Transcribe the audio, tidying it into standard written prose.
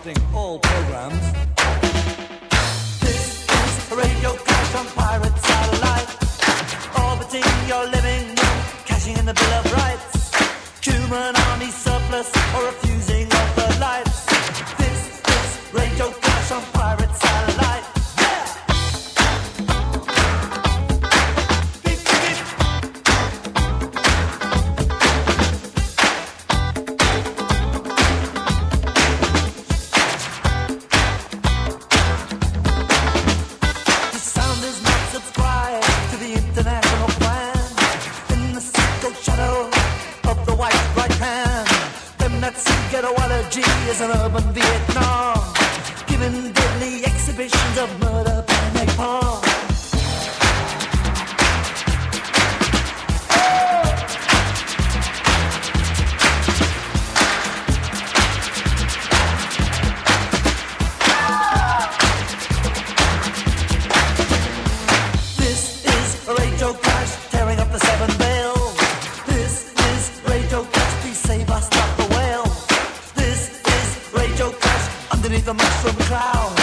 interrupting all programs. This is Radio Clash on Pirate Satellite, orbiting your living room, cashing in the Bill of Rights, human army surplus or refusing of the lights. This is Radio Clash on Pirate Satellite. Is an urban Vietnam, giving deadly exhibitions of murder and napalm. This is Radio Clash, tearing up the seven veils. This is Radio Clash, please save us, stop the whale. Underneath the mushroom cloud,